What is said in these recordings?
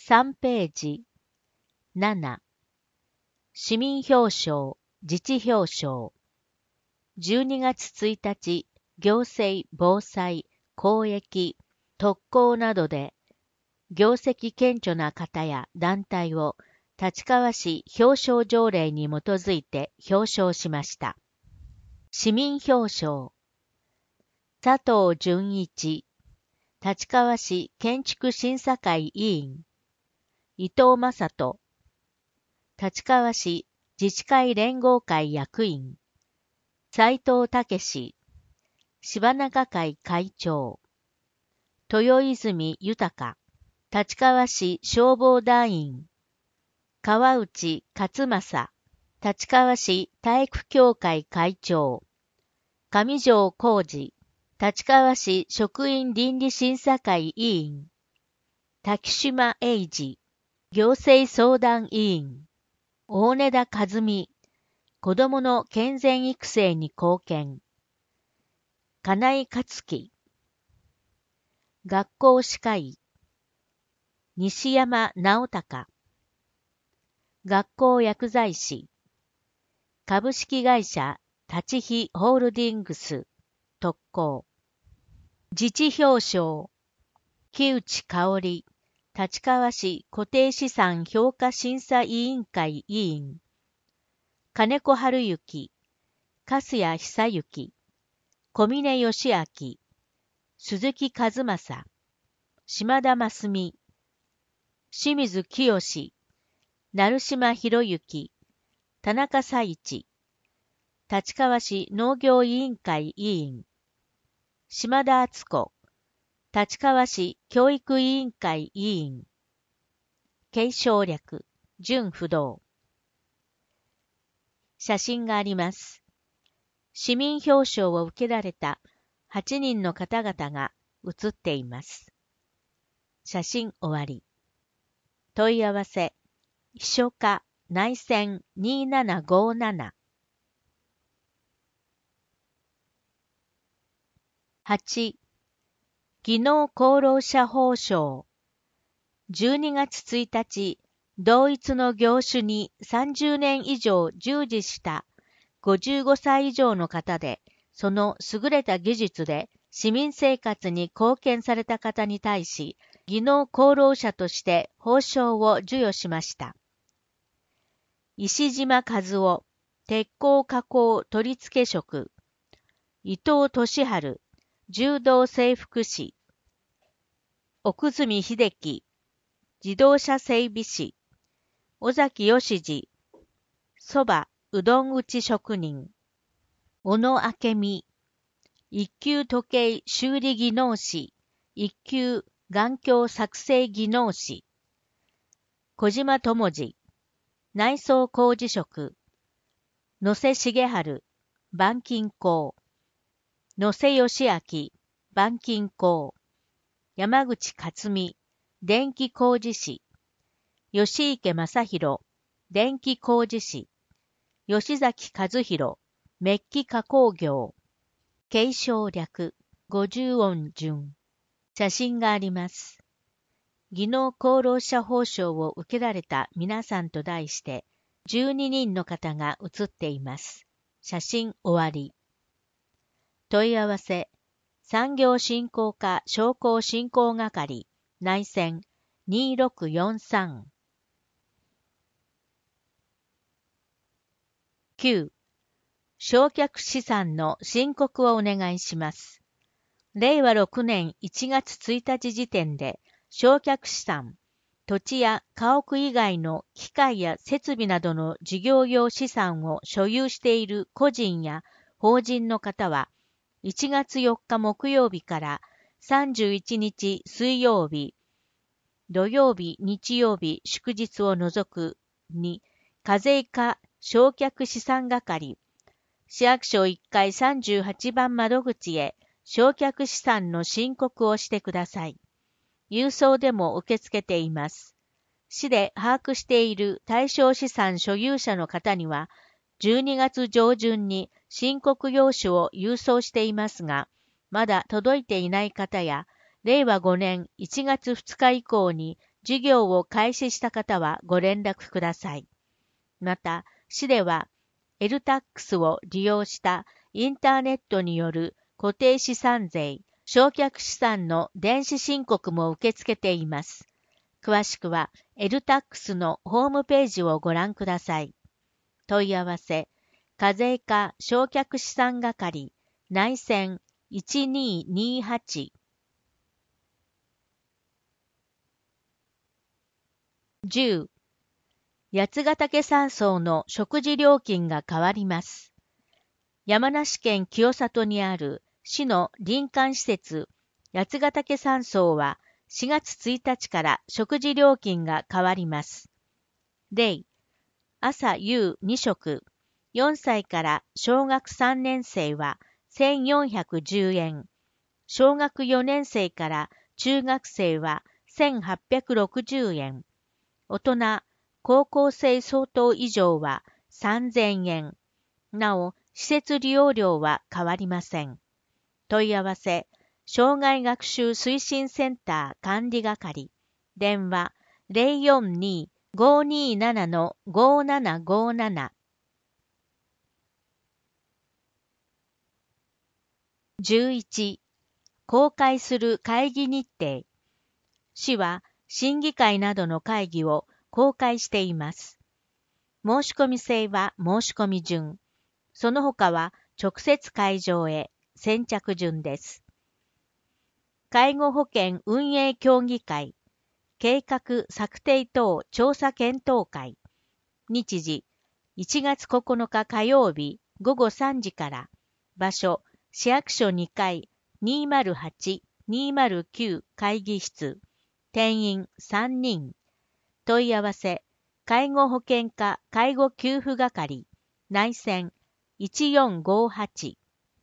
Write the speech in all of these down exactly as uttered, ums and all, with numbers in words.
さんページ。なな、市民表彰、自治表彰。じゅうにがつついたち、行政、防災、公益、特攻などで、業績顕著な方や団体を立川市表彰条例に基づいて表彰しました。市民表彰。佐藤純一、立川市建築審査会委員。伊藤正人、立川市自治会連合会役員。斉藤武史、柴中会会長。豊泉豊、立川市消防団員。川内勝正、立川市体育協会会長。上条浩二、立川市職員倫理審査会委員。滝島英二、行政相談委員。大根田和美、子どもの健全育成に貢献。金井克樹、学校歯科医。西山直隆、学校薬剤師。株式会社立飛ホールディングス特攻。自治表彰。木内香織、立川市固定資産評価審査委員会委員。金子春之、粕谷久之、小峰義明、鈴木和正、島田真澄、清水清、成島博之、田中佐一、立川市農業委員会委員。島田敦子、立川市教育委員会委員。継承略、準不動。写真があります。市民表彰を受けられたはちにんの方々が写っています。写真終わり。問い合わせ、秘書課内線にーななごーなな。はち、技能功労者褒章。じゅうにがつついたち、同一の業種にさんじゅうねん以上従事したごじゅうごさい以上の方で、その優れた技術で市民生活に貢献された方に対し、技能功労者として褒章を授与しました。石島和夫、鉄鋼加工取付職。伊藤俊治、柔道整復師。奥住秀樹、自動車整備士。尾崎義二、蕎麦うどん打ち職人。小野明美、一級時計修理技能士、一級眼鏡作成技能士。小島智次、内装工事職。野瀬重治、板金工。野瀬義明、板金工。山口克美、電気工事士。吉池正弘、電気工事士。吉崎和弘、メッキ加工業。継承略、五十音順。写真があります。技能功労者褒章を受けられた皆さんと題して、じゅうににんの方が写っています。写真終わり。問い合わせ、産業振興課商工振興係、内線にーろくよんさん。きゅう、償却資産の申告をお願いします。れいわろくねんいちがつついたち時点で、償却資産、土地や家屋以外の機械や設備などの事業用資産を所有している個人や法人の方は、いちがつよっか木曜日からさんじゅういちにち水曜日、土曜日、日曜日、祝日を除くに、課税課償却資産係、市役所いっかいさんじゅうはちばん窓口へ償却資産の申告をしてください。郵送でも受け付けています。市で把握している対象資産所有者の方には、じゅうにがつ上旬に申告用紙を郵送していますが、まだ届いていない方や、れいわごねんいちがつふつか以降に事業を開始した方はご連絡ください。また、市では エルタックス を利用したインターネットによる固定資産税、償却資産の電子申告も受け付けています。詳しくは エルタックス のホームページをご覧ください。問い合わせ、課税課償却資産係、内線いちにーにーはち。じゅう、八ヶ岳山荘の食事料金が変わります。山梨県清里にある市の林間施設、八ヶ岳山荘はしがつついたちから食事料金が変わります。例、朝夕に食、よんさいから小学さんねん生はせんよんひゃくじゅうえん、小学よねん生から中学生はせんはっぴゃくろくじゅうえん、大人、高校生相当以上はさんぜんえん。なお、施設利用料は変わりません。問い合わせ、障害学習推進センター管理係、電話 ゼロよんにーごーにーななのごーななごーなな。じゅういち、公開する会議日程。市は審議会などの会議を公開しています。申込制は申し込み順。その他は直接会場へ先着順です。介護保険運営協議会、計画策定等調査検討会、日時いちがつここのか火曜日ごごさんじから、場所市役所にかいにーまるはち・にーまるきゅう会議室、定員さんにん、問い合わせ、介護保険課介護給付係、内線いちよんごはち。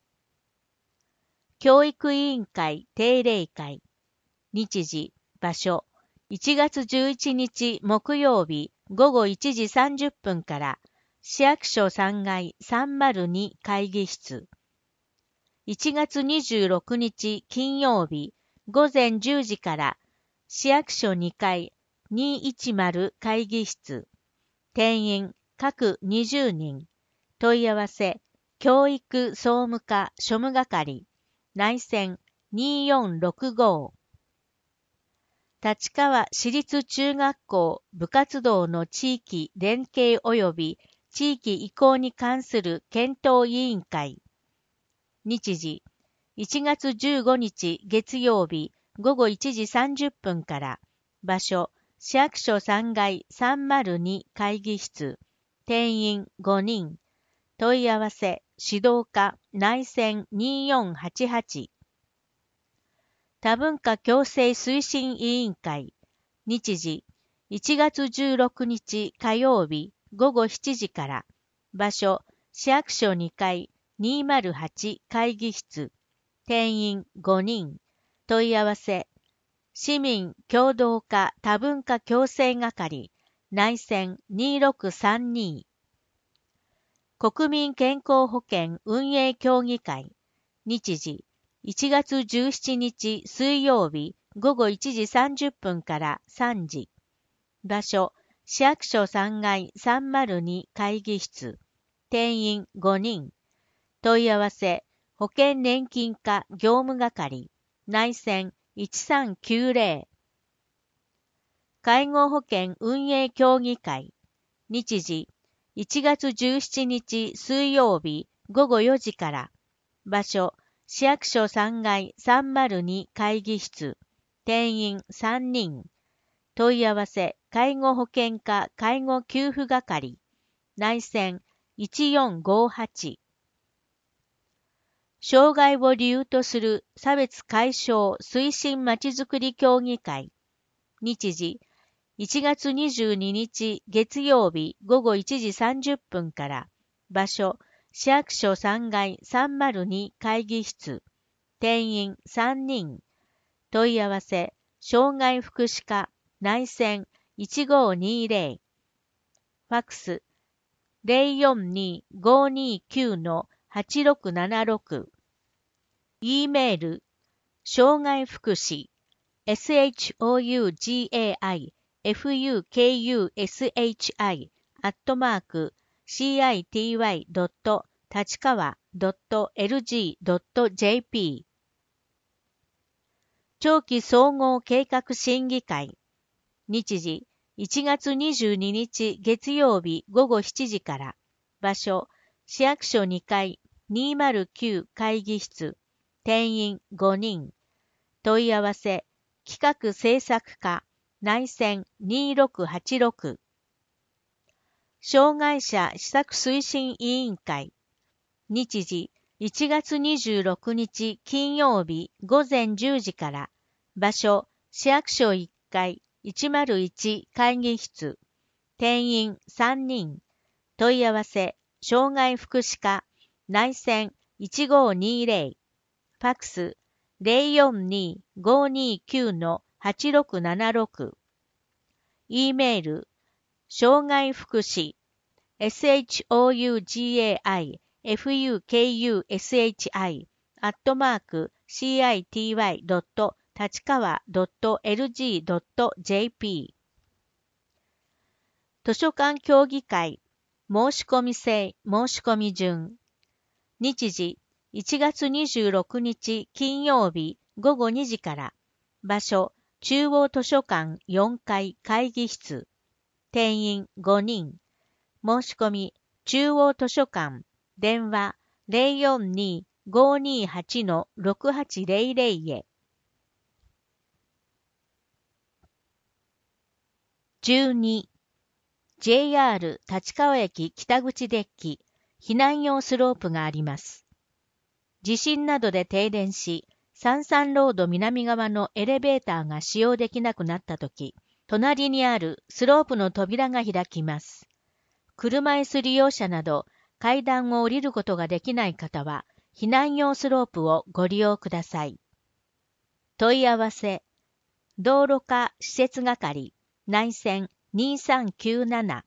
教育委員会定例会、日時、場所、いちがつじゅういちにち木曜日ごごいちじさんじゅっぷんから市役所さんがいさんまるに会議室。いちがつにじゅうろくにち金曜日ごぜんじゅうじから市役所にかいにーいちまる会議室。定員各にじゅうにん。問い合わせ、教育総務課庶務係、内線にーよんろくご。立川市立中学校部活動の地域連携及び地域移行に関する検討委員会。日時、いちがつじゅうごにち月曜日ごごいちじさんじゅっぷんから、場所、市役所さんがいさんまるに会議室、定員ごにん、問い合わせ、指導課内線にーよんはちはち。多文化共生推進委員会、日時、いちがつじゅうろくにち火曜日ごごしちじから、場所、市役所にかいにーまるはち会議室、定員ごにん、問い合わせ、市民協同課多文化共生係、内線にーろくさんに。国民健康保険運営協議会、日時、いちがつじゅうしちにち水曜日ごごいちじさんじゅっぷんからさんじ。場所、市役所さんがいさんまるに会議室、定員ごにん。問い合わせ、保険年金課業務係、内線いちさんきゅうぜろ。介護保険運営協議会、日時、いちがつじゅうしちにち水曜日ごごよじから、場所、市役所さんがいさんまるに会議室、定員さんにん。問い合わせ、介護保険課介護給付係、内線いちよんごはち。障害を理由とする差別解消推進まちづくり協議会、日時、いちがつにじゅうににち月曜日ごごいちじさんじゅっぷんから、場所、市役所さんがいさんまるに会議室、定員さんにん。問い合わせ、障害福祉課内線いちごにぜろ。ファックス ゼロよんにーごーにーきゅうのはちろくななろく。E メール、障害福祉 ショウガイフユーケーユーエスエイチアイ アットマーク シーアイティーワイ ドット 立川 ドット エルジー ドット ジェーピー 長期総合計画審議会日時いちがつにじゅうににち月曜日午後しちじから場所市役所にかいにまるきゅう会議室定員ごにん問い合わせ企画制作課内線にろくはちろく障害者施策推進委員会日時いちがつにじゅうろくにち金曜日午前じゅうじから場所市役所いっかいいちまるいち会議室定員さんにん問い合わせ障害福祉課内線いちごーにーぜろファックス ゼロよんにーごーにーきゅう はちろくななろく E メール障害福祉 エスエイチオーユージーエーアイエフユーケーユーエスエイチアイ アットマーク シーアイティーワイ ドット 立川 ドット エルジー ドット ジェーピー 図書館協議会申し込み制申し込み順日時いちがつにじゅうろくにち金曜日午後にじから場所中央図書館よんかい会議室定員ごにん申し込み中央図書館電話 ゼロよんにーごーにーはち ろくはちゼロゼロ へじゅうに ジェイアール 立川駅北口デッキ避難用スロープがあります。地震などで停電し、三々ロード南側のエレベーターが使用できなくなったとき、隣にあるスロープの扉が開きます。車椅子利用者など階段を降りることができない方は、避難用スロープをご利用ください。問い合わせ、道路課施設係、内線にさんきゅうなな。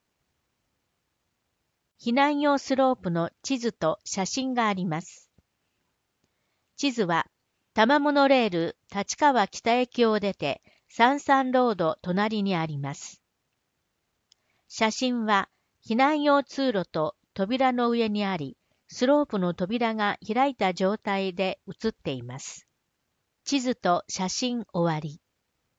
避難用スロープの地図と写真があります。地図は、多摩モノレール立川北駅を出て、三々ロード隣にあります。写真は、避難用通路と扉の上にあり、スロープの扉が開いた状態で写っています。地図と写真終わり。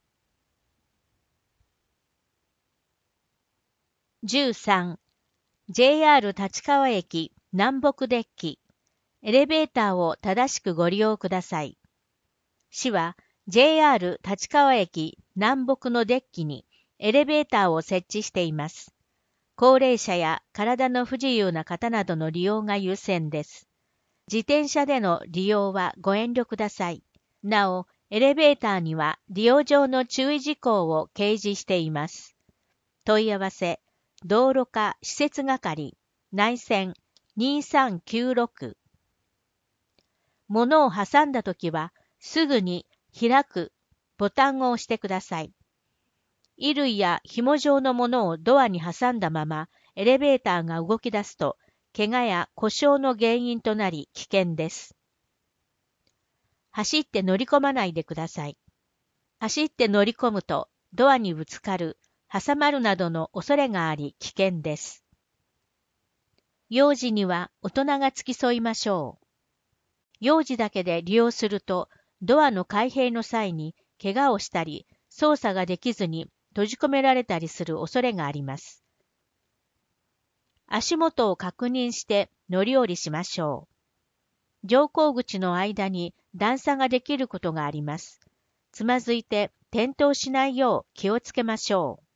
じゅうさん、ジェイアール 立川駅南北デッキ、エレベーターを正しくご利用ください。市は ジェイアール 立川駅南北のデッキにエレベーターを設置しています。高齢者や体の不自由な方などの利用が優先です。自転車での利用はご遠慮ください。なお、エレベーターには利用上の注意事項を掲示しています。問い合わせ、道路課施設係、内線にさんきゅうろく。物を挟んだときは、すぐに開くボタンを押してください。衣類や紐状のものをドアに挟んだまま、エレベーターが動き出すと、怪我や故障の原因となり危険です。走って乗り込まないでください。走って乗り込むと、ドアにぶつかる、挟まるなどの恐れがあり危険です。幼児には大人が付き添いましょう。幼児だけで利用すると、ドアの開閉の際に怪我をしたり、操作ができずに閉じ込められたりする恐れがあります。足元を確認して乗り降りしましょう。乗降口の間に段差ができることがあります。つまずいて転倒しないよう気をつけましょう。